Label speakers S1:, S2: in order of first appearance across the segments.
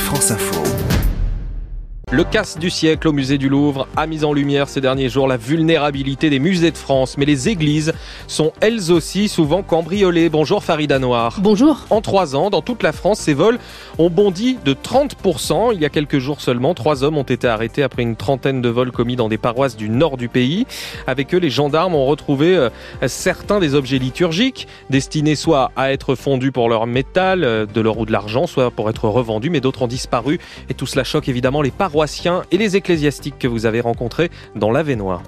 S1: France Info.
S2: Le casse du siècle au musée du Louvre a mis en lumière ces derniers jours la vulnérabilité des musées de France. Mais les églises sont elles aussi souvent cambriolées. Bonjour Farida Noir.
S3: Bonjour.
S2: En 3 ans, dans toute la France, ces vols ont bondi de 30%. Il y a quelques jours seulement, 3 hommes ont été arrêtés après une trentaine de vols commis dans des paroisses du nord du pays. Avec eux, les gendarmes ont retrouvé certains des objets liturgiques, destinés soit à être fondus pour leur métal, de l'or ou de l'argent, soit pour être revendus, mais d'autres ont disparu. Et tout cela choque évidemment les paroissiens et les ecclésiastiques que vous avez rencontrés dans l'Avesnois.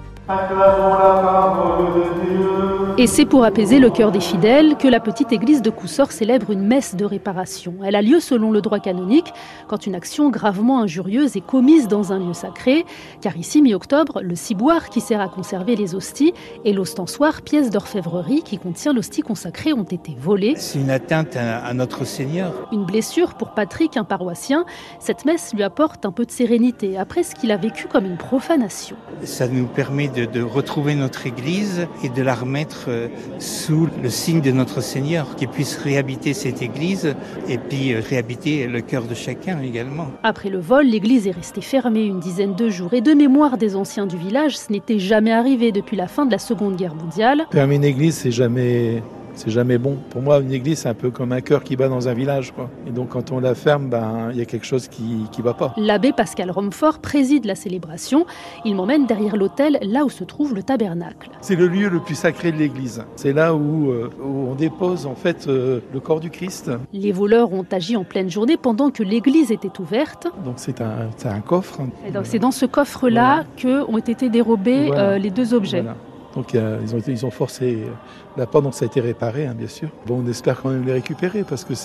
S3: Et c'est pour apaiser le cœur des fidèles que la petite église de Coussort célèbre une messe de réparation. Elle a lieu selon le droit canonique quand une action gravement injurieuse est commise dans un lieu sacré, car ici, mi-octobre, le ciboire qui sert à conserver les hosties et l'ostensoir, pièce d'orfèvrerie qui contient l'hostie consacrée, ont été volés.
S4: C'est une atteinte à notre Seigneur.
S3: Une blessure pour Patrick, un paroissien. Cette messe lui apporte un peu de sérénité après ce qu'il a vécu comme une profanation.
S4: Ça nous permet de retrouver notre église et de la remettre sous le signe de notre Seigneur, qui puisse réhabiter cette église et puis réhabiter le cœur de chacun également.
S3: Après le vol, l'église est restée fermée une dizaine de jours et de mémoire des anciens du village, ce n'était jamais arrivé depuis la fin de la Seconde Guerre mondiale.
S5: Fermer une église, c'est jamais bon. Pour moi, une église, c'est un peu comme un cœur qui bat dans un village, quoi. Et donc, quand on la ferme, il y a quelque chose qui va pas.
S3: L'abbé Pascal Romfort préside la célébration. Il m'emmène derrière l'autel, là où se trouve le tabernacle.
S5: C'est le lieu le plus sacré de l'église. C'est là où on dépose, en fait, le corps du Christ.
S3: Les voleurs ont agi en pleine journée pendant que l'église était ouverte.
S5: Donc, c'est un coffre.
S3: Et donc, c'est dans ce coffre-là qu'ont été dérobés les deux objets.
S5: Voilà. Donc ils ont forcé la porte, donc ça a été réparé, bien sûr. Bon, on espère quand même les récupérer parce que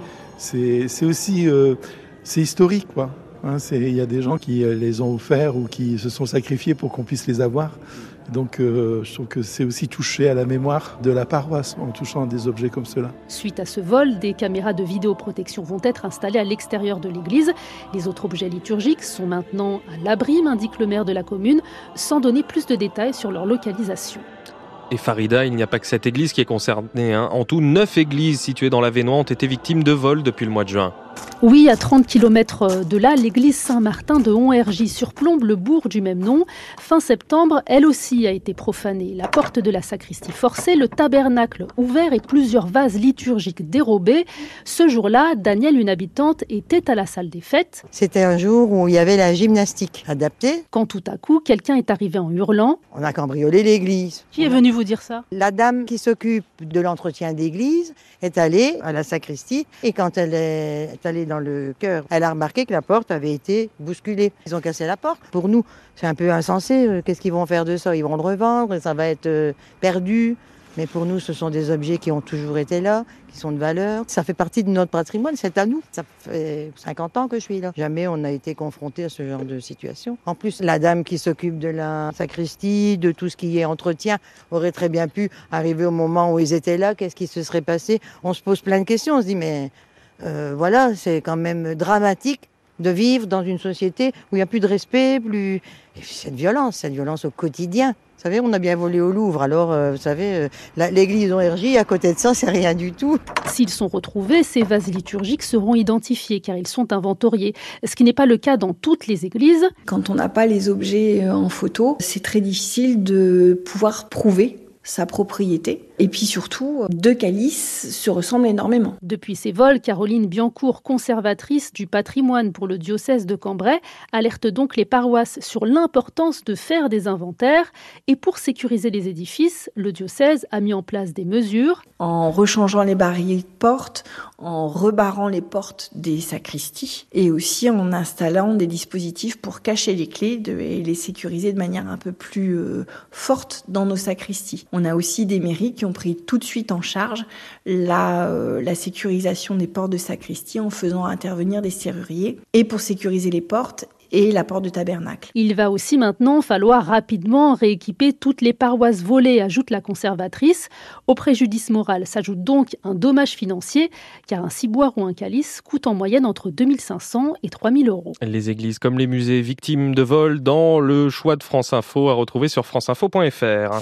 S5: c'est aussi c'est historique, quoi. Il y a des gens qui les ont offerts ou qui se sont sacrifiés pour qu'on puisse les avoir. Donc je trouve que c'est aussi toucher à la mémoire de la paroisse en touchant à des objets comme cela.
S3: Suite à ce vol, des caméras de vidéoprotection vont être installées à l'extérieur de l'église. Les autres objets liturgiques sont maintenant à l'abri, m'indique le maire de la commune, sans donner plus de détails sur leur localisation.
S2: Et Farida, il n'y a pas que cette église qui est concernée. En tout, 9 églises situées dans l'Avesnois ont été victimes de vols depuis le mois de juin.
S3: Oui, à 30 km de là, l'église Saint-Martin de Honhergy surplombe le bourg du même nom. Fin septembre, elle aussi a été profanée. La porte de la sacristie forcée, le tabernacle ouvert et plusieurs vases liturgiques dérobés. Ce jour-là, Danielle, une habitante, était à la salle des fêtes.
S6: C'était un jour où il y avait la gymnastique adaptée.
S3: Quand tout à coup, quelqu'un est arrivé en hurlant.
S6: On a cambriolé l'église.
S3: Qui est venu vous dire ça ?
S6: La dame qui s'occupe de l'entretien d'église est allée à la sacristie et quand elle est allée dans le chœur, elle a remarqué que la porte avait été bousculée. Ils ont cassé la porte. Pour nous, c'est un peu insensé. Qu'est-ce qu'ils vont faire de ça ? Ils vont le revendre et ça va être perdu. Mais pour nous, ce sont des objets qui ont toujours été là, qui sont de valeur. Ça fait partie de notre patrimoine, c'est à nous. Ça fait 50 ans que je suis là. Jamais on a été confronté à ce genre de situation. En plus, la dame qui s'occupe de la sacristie, de tout ce qui est entretien, aurait très bien pu arriver au moment où ils étaient là. Qu'est-ce qui se serait passé ? On se pose plein de questions. On se dit, mais voilà, c'est quand même dramatique de vivre dans une société où il n'y a plus de respect, plus... Et cette violence au quotidien. Vous savez, on a bien volé au Louvre, alors vous savez, l'église d'Honhergy, à côté de ça, c'est rien du tout.
S3: S'ils sont retrouvés, ces vases liturgiques seront identifiés car ils sont inventoriés, ce qui n'est pas le cas dans toutes les églises.
S7: Quand on n'a pas les objets en photo, c'est très difficile de pouvoir prouver sa propriété. Et puis surtout, 2 calices se ressemblent énormément.
S3: Depuis ces vols, Caroline Biancourt, conservatrice du patrimoine pour le diocèse de Cambrai, alerte donc les paroisses sur l'importance de faire des inventaires. Et pour sécuriser les édifices, le diocèse a mis en place des mesures.
S7: En rechangeant les barrières de portes, en rebarrant les portes des sacristies et aussi en installant des dispositifs pour cacher les clés et les sécuriser de manière un peu plus forte dans nos sacristies. On a aussi des mairies qui ont pris tout de suite en charge la sécurisation des portes de sacristie en faisant intervenir des serruriers et pour sécuriser les portes et la porte du tabernacle.
S3: Il va aussi maintenant falloir rapidement rééquiper toutes les paroisses volées, ajoute la conservatrice. Au préjudice moral s'ajoute donc un dommage financier, car un ciboire ou un calice coûte en moyenne entre 2 500 et 3 000 euros.
S2: Les églises comme les musées victimes de vols dans le choix de France Info à retrouver sur franceinfo.fr.